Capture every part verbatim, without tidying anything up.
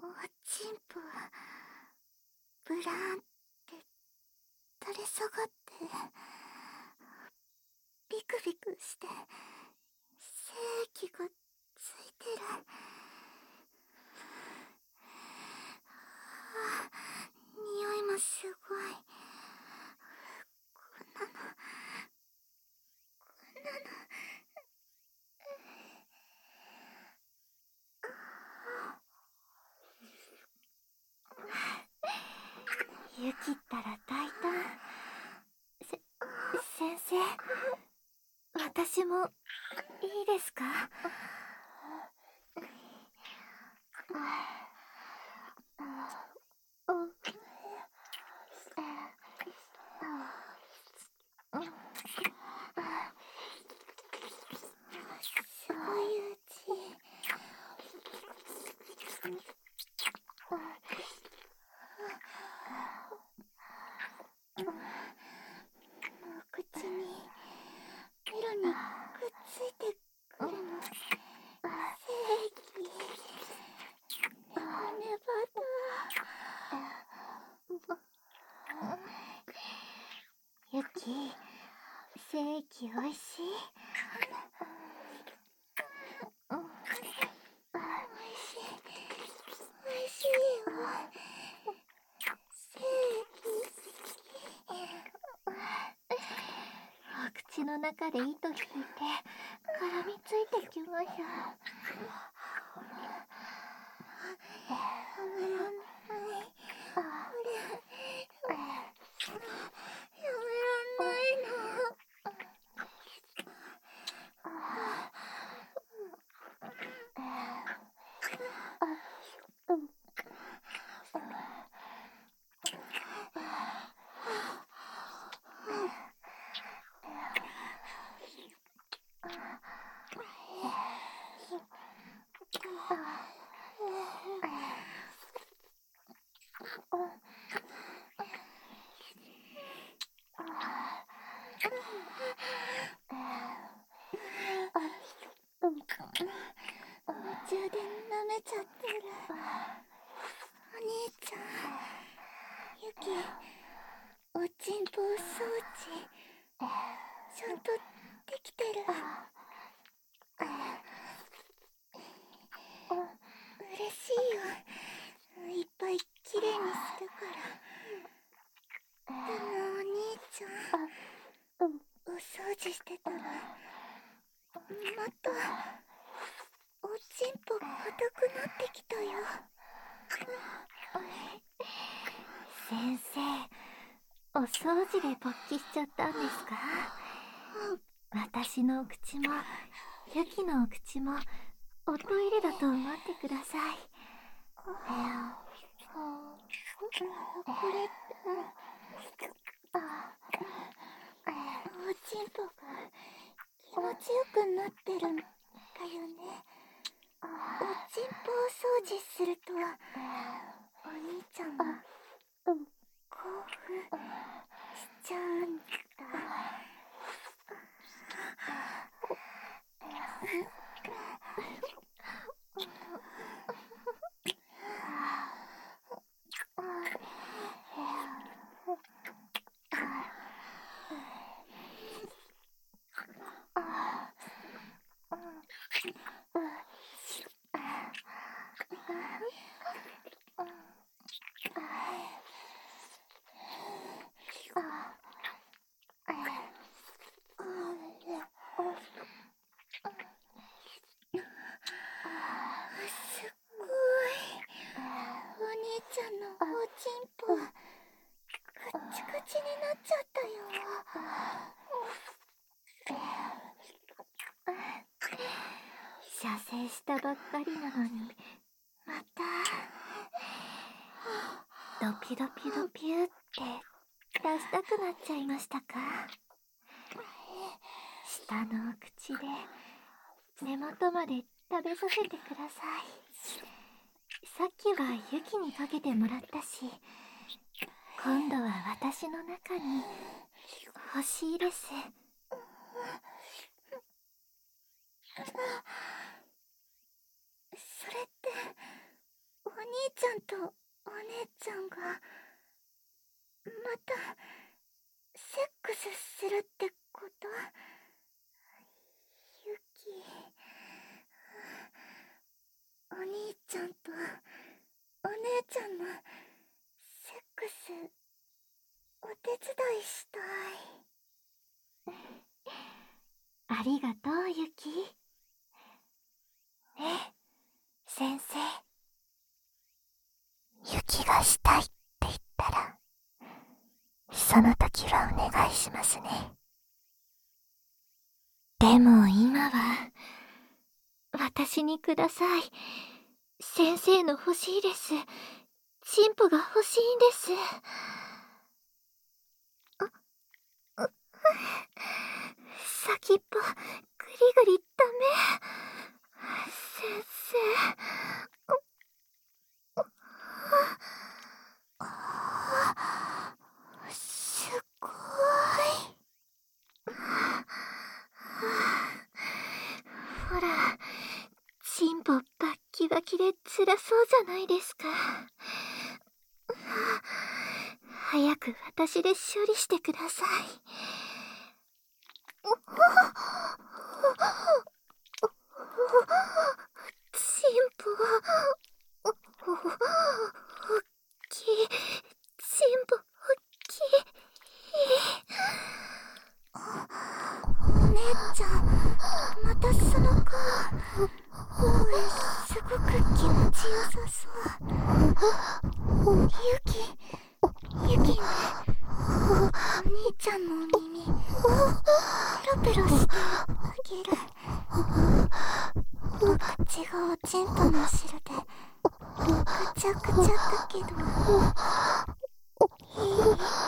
チンポブラーンって垂れ下がってビクビクして精液がついてる。あ、匂いもすごい。こんなのこんなのユキったら大胆。せ先生、私もいいですか？そういううちお口にメロにくっついてくるの。精液ネバネバだ。ユキ、精液おいしい？おいしい、おいしいよ。精液お口の中で糸引いて絡みついてきました。やめらんない。これやめらんないの。夢中で舐めちゃってる。お兄ちゃん、ユキ、おちんぽ装置ちゃんとできてる？嬉しいよ、いっぱいきれいにするから。でもお兄ちゃん、お掃除してたらまたおちんぽ硬くなってきたよ。先生、お掃除で勃起しちゃったんですか？私のお口もユキのお口もおトイレだと思ってください。これっておちんぽが気持ちよくなってるんだよね。おちんぽを掃除するとお兄ちゃんは興奮しちゃうんだ。すっごい、お兄ちゃんのおちんぽカッチカチになっちゃったよ。射精したばっかりなのにまたドピドピドピュって出したくなっちゃいましたか？下のお口で根元まで食べさせてください。さっきはユキにかけてもらったし、今度は私の中に欲しいです。それってお兄ちゃんとお姉ちゃんがまたセックスするってこと？ユキ、お兄ちゃんとお姉ちゃんのセックスお手伝いしたい。 ありがとう、ユキ。ね、先生。 ユキがしたいって言ったら、その時はお願いしますね。 でも今は、私にください。先生の欲しいです。チンポが欲しいんです。あ、う、先っぽ、ぐりぐりダメ。先生。 すごい。 ほら、チンポバッキバキで辛そうじゃないですか。早く私で処理してください。チンポ、おっきい。チンポ、おっきい。 お姉ちゃん、またその顔。声すごく気持ちよさそう。ユキ、ユキね、お兄ちゃんのお耳ペロペロしてあげる。お口がおちんぽの汁でぐちゃぐちゃだけどいい？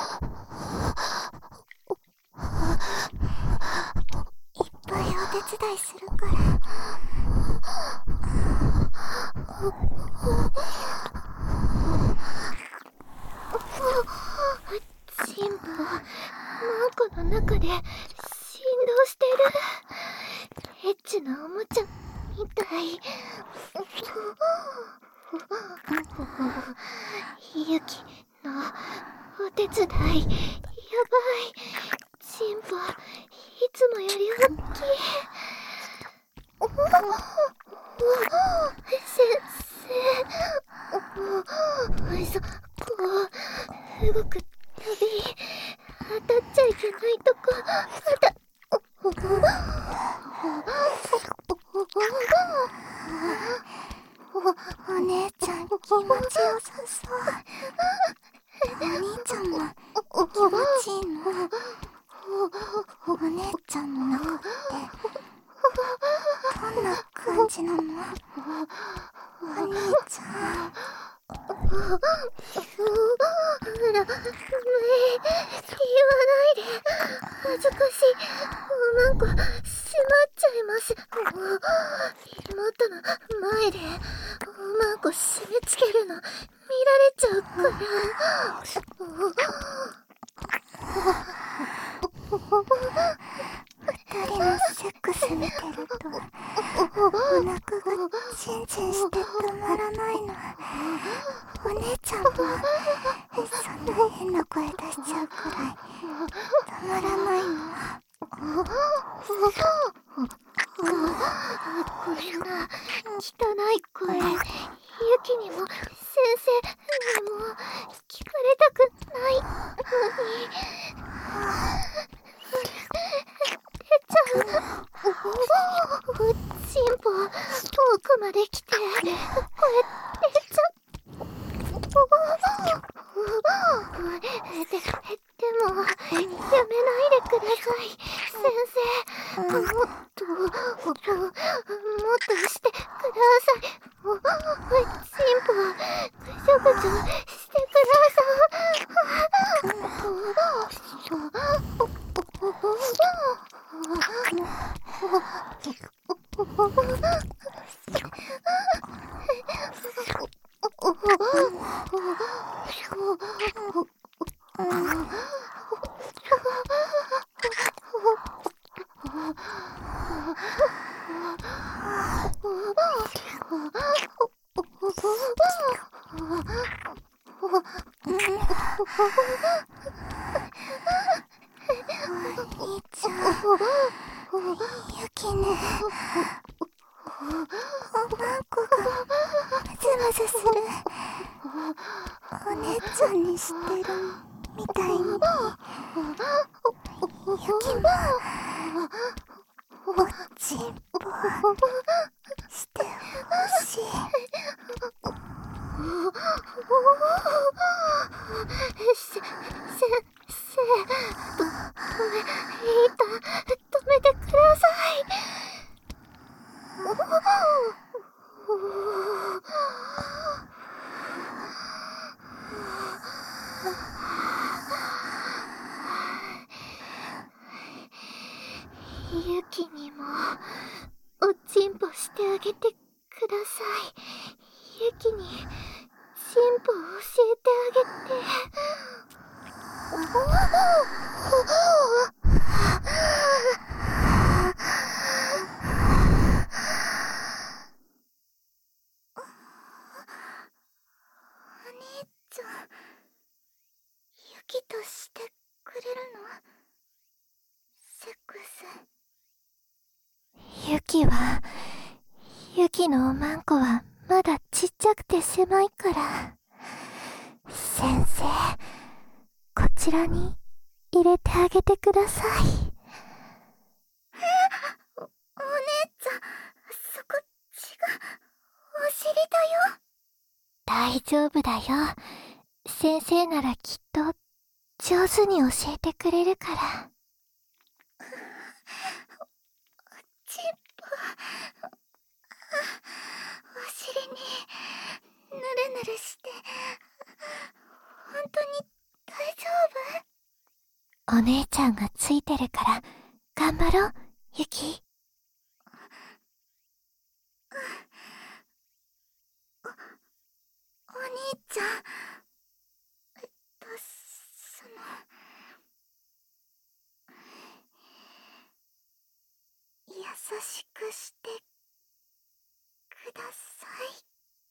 いっぱいお手伝いするから。 チンポ、マンコの中で振動してる。エッチなおもちゃみたい。ユキのお手伝い、やばい。チンポ、いつもより大きい。先生、そこ、動くたび当たっちゃいけないとこ、あた、 お姉ちゃん気持ちよさそう。お兄ちゃんも気持ちいいの？お姉ちゃんの中ってどんな感じなの？お兄ちゃん。 ほら、ねえ、言わないで。恥ずかしい。おまんこ、閉まっちゃいます。妹の前で、おまんこ締め付けるの、見られちゃうから。 二人のセックス見てると、お腹がチンチンして止まらないの。お姉ちゃんもそんな変な声出しちゃうくらい止まらないの。 こんな汚い声、ユキにも先生にも聞かれたくないのに。出ちゃう。チンポ、遠くまで来て、声出ちゃう。で、でも、やめないでください、先生。もっと、もっとしてください。チンポ、ぐちょぐちょしてくださ兄ちゃん、ユキね、おまんこがムズムズする。お姉ちゃんにしてるみたいに、ユキもおちんぽしてほしい。 せ、先生、と、止め、いいた、止めてください。ユキにもおちんぽしてあげてください。ユキにチンポを教えてあげて。 お兄ちゃん、ユキとしてくれるの？セックス。 ユキは、ユキのおまんこはまだちっちゃくて狭いから。先生、こちらに入れてあげてください。 お、お姉ちゃん、そこ違う。お尻だよ。 大丈夫だよ。先生ならきっと上手に教えてくれるから。 おちんぽ、お尻にぬるぬるして、本当に大丈夫？ お姉ちゃんがついてるから頑張ろう、ユキ。 お、お兄ちゃん、えっと、その、優しくしてください。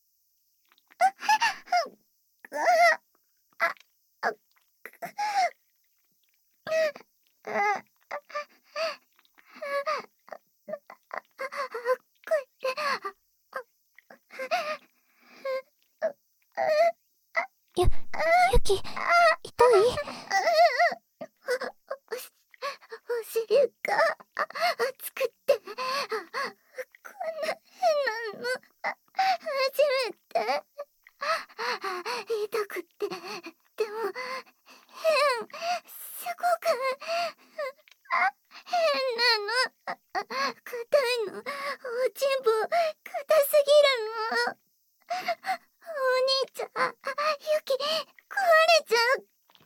ゆ、ユキ、痛い？ お尻が熱くて、こんな変なの初めて。痛くて、でも変、すごく変なの。硬いの。おちんぽ硬すぎるの。お兄ちゃん、ユキ、壊れちゃう。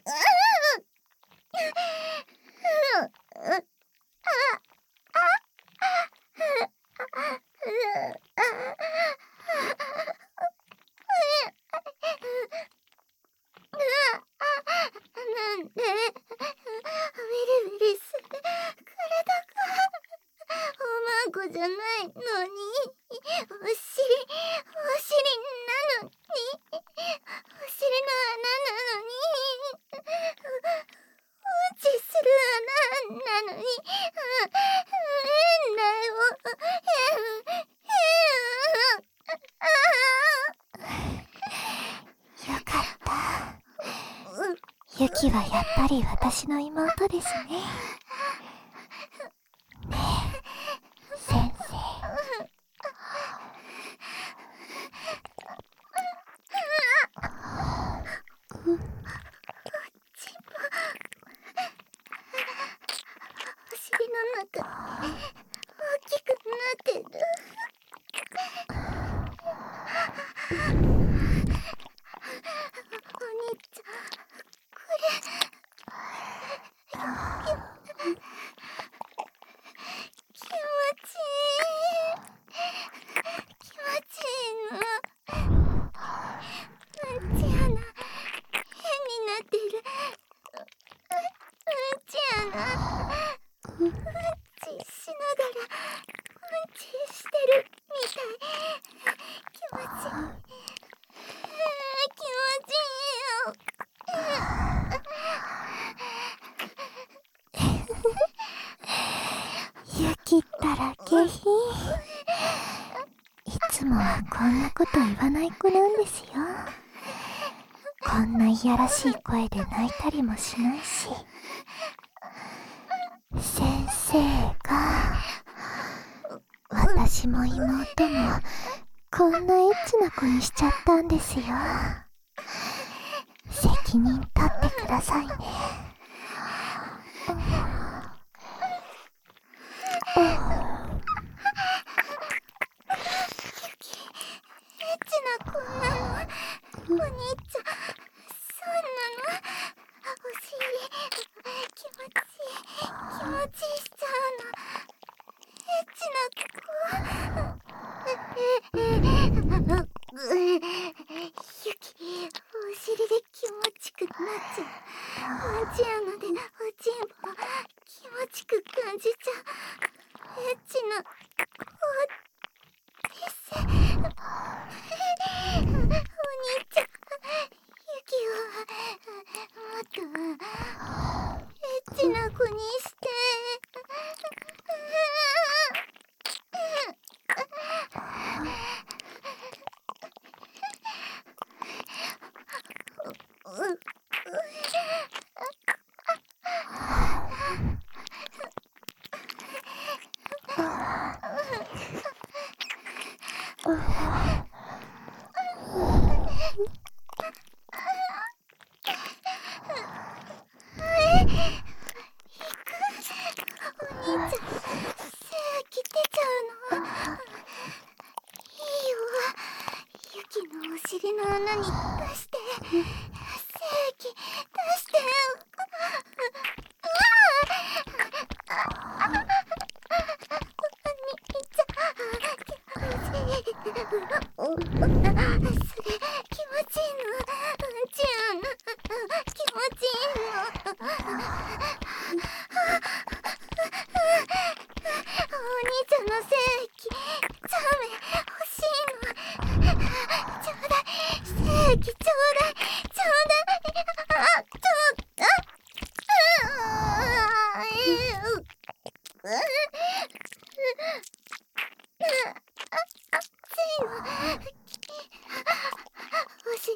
なんで、ウィリウィリする体がおまんこじゃないのに、お尻、お尻なのに、お尻の穴なのに、うんちする穴なのに、変だよ、変、 よかった。ユキはやっぱり私の妹ですね。ねえ、先生。うんお尻の中大きくなってる。お兄ちゃん、これ気持ちいい、気持ちいいの。うんち穴変になってる。うんち穴、うんちしながらうんちしてるみたい。気持ちいい、 つもこんなこと言わない子なんですよ。こんないやらしい声で泣いたりもしないし。先生が私も妹もこんなエッチな子にしちゃったんですよ。責任取ってくださいね。 エッチな子なの？お兄ちゃん、そうなの？お尻気持ちいい気持ちいいしちゃうの。エッチな子。ユキ、お尻で気持ちくなっちゃう。ワンチアナでおちんぽ気持ちく感じちゃう。エッチな子です。お兄ちゃん、ユキをもっとエッチな子にして。の穴に出して、精液出して。それ気持ちいいの？うんちゃん、気持ちいいの？お兄ちゃんの精液チャーメン欲しいの。ちょうだい、精液ちょうだい、ちょうだい、あ、ちょうだい。熱いの。お尻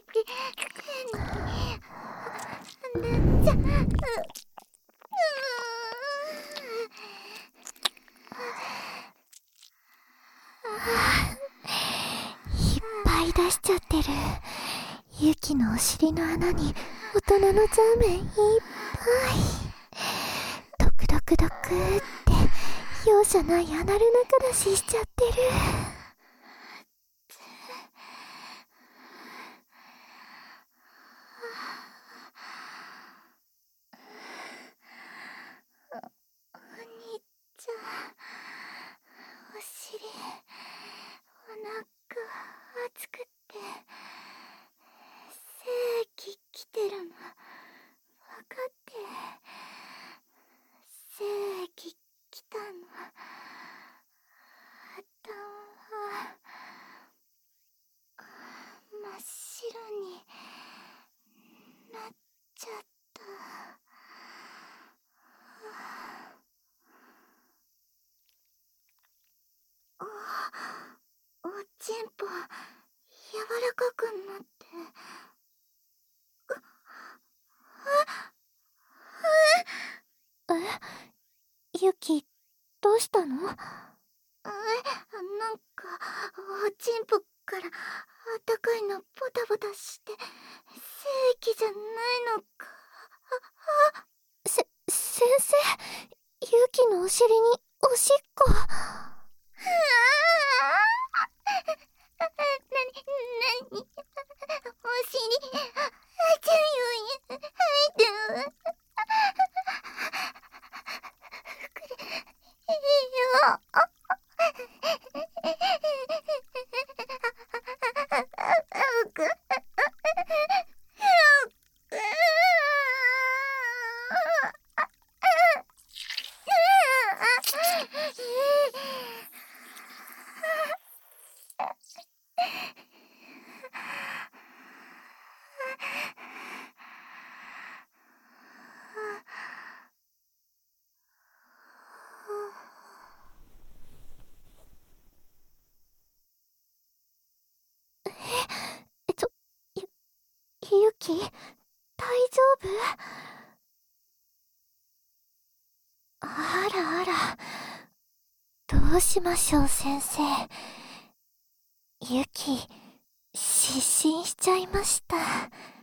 変になっちゃう。 いっぱい出しちゃってる。ユキのお尻の穴に大人のザーメンいっぱい。ドクドクドクって容赦ないアナル仲出ししちゃってる。 お兄ちゃん、お尻、お腹熱くって精液来てるの分かって。精液来たの。頭真っ白になっちゃった。あ、おちんぽ柔らかくなって。 え、ユキ、どうしたの？ え、なんかおちんぽからあったかいのボタボタして精液じゃないのか。 せ、先生、ユキのお尻におしっこ。 なに、なに、お尻、あちゃんよ、入ってる。これ、いいよ。 き、大丈夫？あらあら、どうしましょう先生。ユキ、失神しちゃいました。